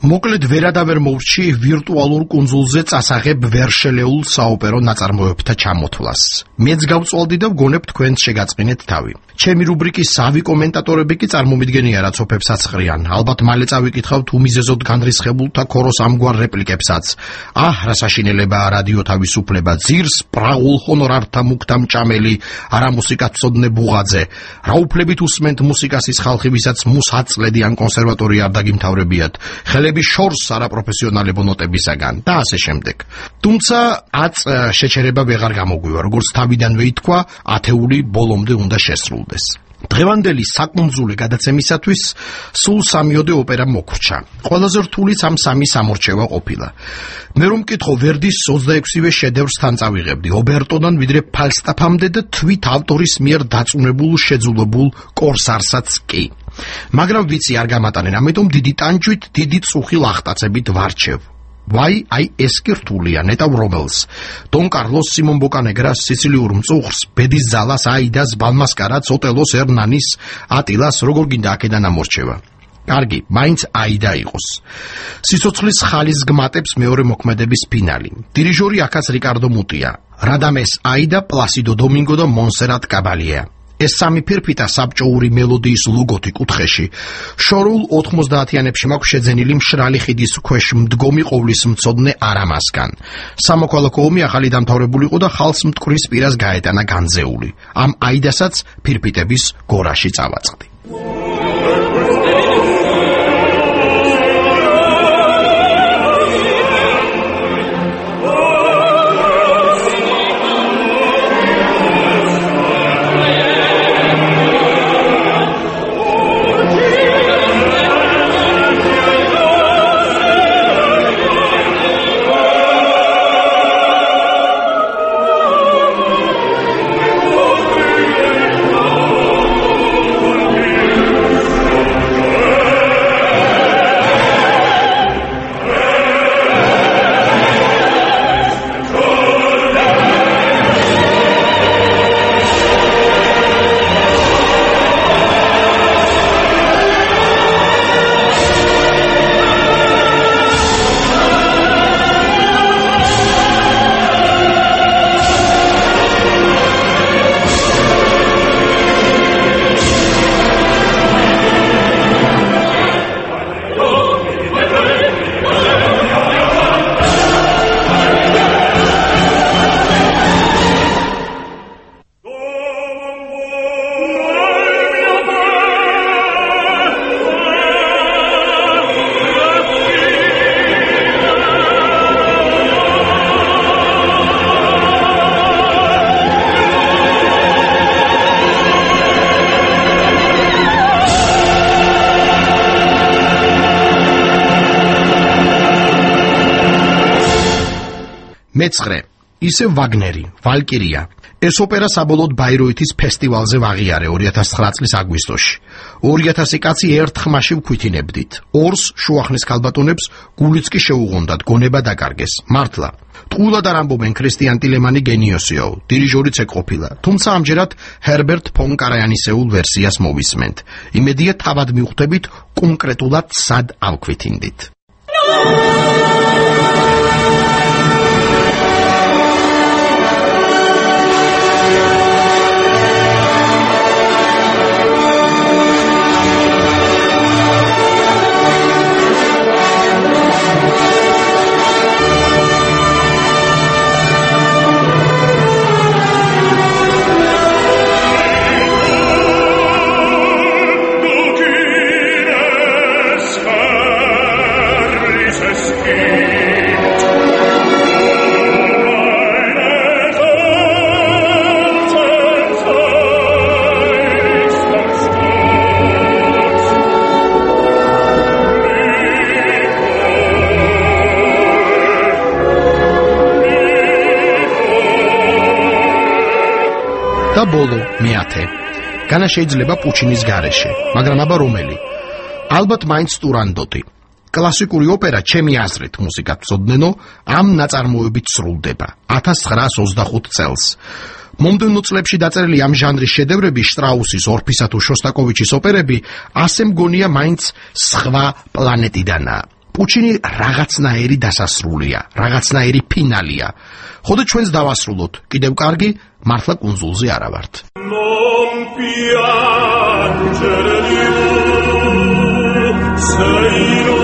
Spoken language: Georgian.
მოკლედ ვერადავერ მოვრჩი ვირტუალურ კუნძულზე წასაღებ ვერშელეულ საოპერო ნაწარმოებთა ჩამოთვლას. მეც გავწვალდი და ვგონებ თქვენც შეგაწყინეთ თავი. ჩემი რუბრიკის სავი კომენტატორები კი წარმომიდგენია რა ცოფებსაც ხრიან. ალბათ მალე წავიკითხავთ უმიზეზოდ განრისხებულთა ქოროს ამგვარ რეპლიკებსაც. რა საშინელებაა რადიო თავისუფლება, ძირს პრაღულ ჰონორართა მუქთა მჭამელი, არა მუსიკათმცოდნე ბუღაძე. რა უფლებით უსმენთ მუსიკას ის ხალხი, ვისაც მუსაწლედი ან კონსერვატორია არ დაგიმთავრებიათ. ხელები შორს არაპროფესიონალებო ნოტებისაგან და ასე შემდეგ. თუმცა შეჩერება ვეღარ გამოგვივა, როგორც თავიდანვე ითქვა, ათეული ბოლომდე უნდა შესრულდეს. დღევანდელი საკუნძულე გადაცემისათვის სულ 3-ოდე ოპერა მოგვრჩა. ყველაზე რთულიც ამ 3 სამორჩევა ყოფილა. მე რომ მკითხო ვერდის 26-ვე შედევრს თან წავიღებდი, ობერტოდან ვიდრე ფალსტაფამდე და თვით ავტორის მიერ დაწუნებულ შეძულებულ კორსარსაც კი. მაგრამ ვიცი არ გამატანენ, ამიტომ დიდი ტანჯვით, დიდი წუხი ლახტაცებით ვარჩევ. აი ეს კი რთულია, ნეტავ რომელს. დონ კარლოს, სიმონ ბოკანეგრას, სიცილიურ მწუხრს, ბედის ზალას, აიდას, ბალმასკარას, ოტელოს, ერნანის, ატილას, როგორ გინდა აქედან ამორჩევა. კარგი, მაინც აიდა იყოს. სიცოცხლის ხალის გმატებს მეორე მოქმედების ფინალი. დირიჟორი აქაც რიკარდო მუტია. რადამეს აიდა, პლასიდო დომინგო და მონსერატ კაბალია. ეს 3 ფირფიტა საბჭოური მელოდიის ლუგოთი კუთხეში. შორულ 90-იანებში მაქვს შეძენილი მშრალი ხიდის ქვეშ მდგომი ყოვლის მცოდნე არამასგან. სამოქალაქო ომი ახალი დამთავრებული იყო და ხალხს მტკვრის პირას გაეტანა განძეული. ამ აიდასაც ფირფიტების გორაში წავაწყდი. მეცხრე, ისევ ვაგნერი, ვალკირია. ეს ოპერა საბოლოოდ ბაიროითის ფესტივალზე ვაღიარე 2009 წლის აგვისტოში. 2000 კაცი ერთ ხმაში ვქვითინებდით. 2-ს შუახნის ქალბატონებს გულიც კი შეუღონდათ, გონება დაკარგეს. მართლა. ტყუილად არ ამბობენ ქრისტიან ტილემანი გენიოსიაო, დირიჟორიც ეგ ყოფილა. თუმცა ამჯერად ჰერბერტ ფონ კარაიანისეულ ვერსიას მოვისმენთ. იმედია თავად მივხვდებით კონკრეტულად სად ავქვითინდით. და ბოლო მეათე. განა შეიძლება პუჩინის გარეშე, მაგრამ აბა რომელი? ალბათ მაინც ტურანდოტი. კლასიკური ოპერა ჩემი აზრით მუსიკათმცოდნენო ამ ნაწარმოებით სრულდება 1925 წელს. მომდევნო წლებში დაწერილი ამ ჟანრის შედევრები, შტრაუსის, ორფისა თუ შოსტაკოვიჩის ოპერები, ასე მგონია მაინც სხვა პლანეტიდანაა. პუჩინი რაღაცნაირი დასასრულია, რაღაცნაირი ფინალია. ხოდო ჩვენს დავასრულოთ. კიდევ კარგი, მართლა კუნძულზე არა ვართ. Non piangere di sei